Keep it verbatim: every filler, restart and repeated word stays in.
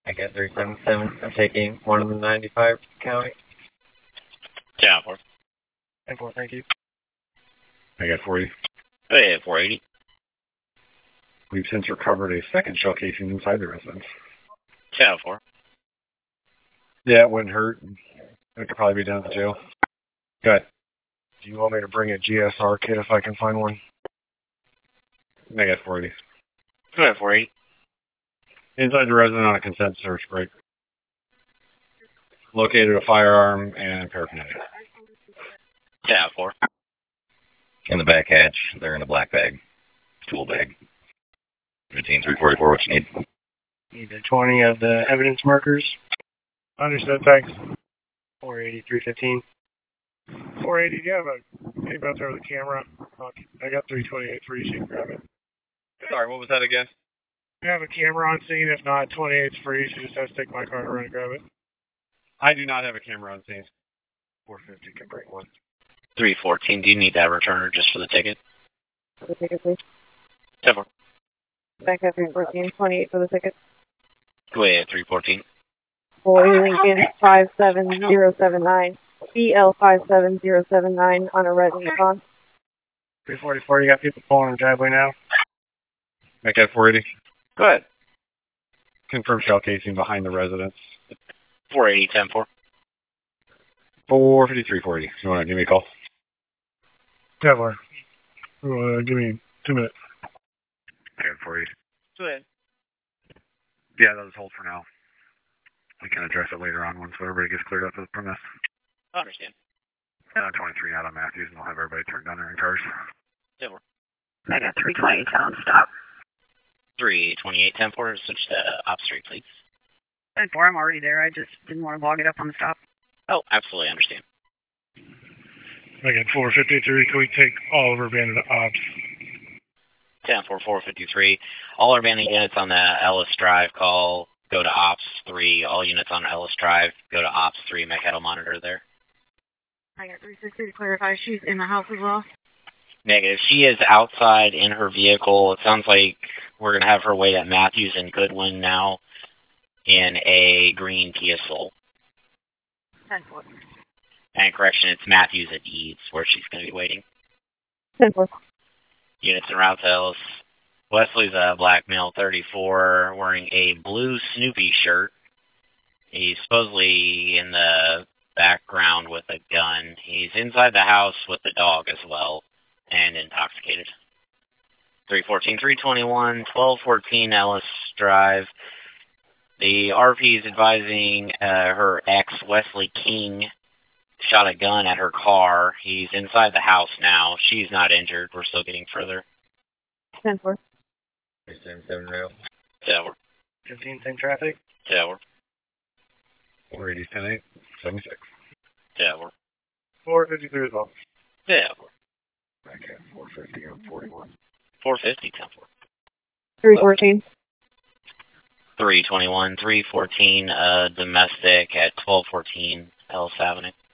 I got three seven seven. I'm taking one ninety-five county. ten four. ten four, thank you. I got forty. Oh, yeah, four eighty. We've since recovered a second shell casing inside the residence. ten four. Yeah, it wouldn't hurt. It could probably be down at the jail. Go ahead. Do you want me to bring a G S R kit if I can find one? I got forty. Go ahead, four eighty. Inside the resident on a consent search break. Located a firearm and paraphernalia. ten four. In the back hatch, they're in a black bag. Tool bag. fifteen three forty-four, what you need? Need the twenty of the evidence markers. Understood, thanks. four eighty, three fifteen. four eighty, do you have a tape out there with a camera? I got three twenty-eight for you, so you can grab it. Sorry, what was that again? You have a camera on scene, if not, twenty-eight's free, so you just have to take my card around and grab it. I do not have a camera on scene. four fifty can bring one. three fourteen, do you need that returner just for the ticket? For the ticket, please. ten four. Back at three fourteen, twenty-eight for the ticket. Go ahead, three fourteen. Boy Lincoln five seven zero seven nine. B L five seven zero seven nine on a red Nikon. three forty-four, you got people pulling in the driveway now? I got four eighty. Go ahead. Confirmed shell casing behind the residence. four eighty, ten four. four fifty-three, four eighty. You want to give me a call? ten four. Uh, give me two minutes. I got four eighty. Go ahead. Yeah, that'll just hold for now. We can address it later on once everybody gets cleared up from this. I understand. Uh, twenty-three out on Matthews, and we'll have everybody turn down their own cars. ten four. I got three twenty-eight on stop. three twenty-eight, ten four, switch to op street, please. ten four, I'm already there. I just didn't want to log it up on the stop. Oh, absolutely understand. Again, four fifty-three, can we take all of our bandit ops? ten four, four fifty-three. All our bandit units on the Ellis Drive call, go to ops three. All units on Ellis Drive, go to ops three. Make head monitor there. I got three sixty to clarify. She's in the house as well. Negative. She is outside in her vehicle. It sounds like we're going to have her wait at Matthews and Goodwin now in a green Kia Soul. ten four. And correction, it's Matthews at Eads where she's going to be waiting. ten four. Units en route to Ellis. Wesley's a black male, thirty-four, wearing a blue Snoopy shirt. He's supposedly in the background with a gun. He's inside the house with the dog as well, and intoxicated. three fourteen, three twenty-one, twelve fourteen Ellis Drive. The R P is advising uh, her ex, Wesley King, shot a gun at her car. He's inside the house now. She's not injured. We're still getting further. ten four. three seven seven rail. Tower. fifteen, same traffic. Tower. four eighty, ten eight, seventy-six. Tower. four fifty-three as well. Tower. Back at four fifty on forty-one. four fifty, ten four. three fourteen. three twenty-one, three fourteen, uh, domestic at twelve fourteen Ellis Avenue.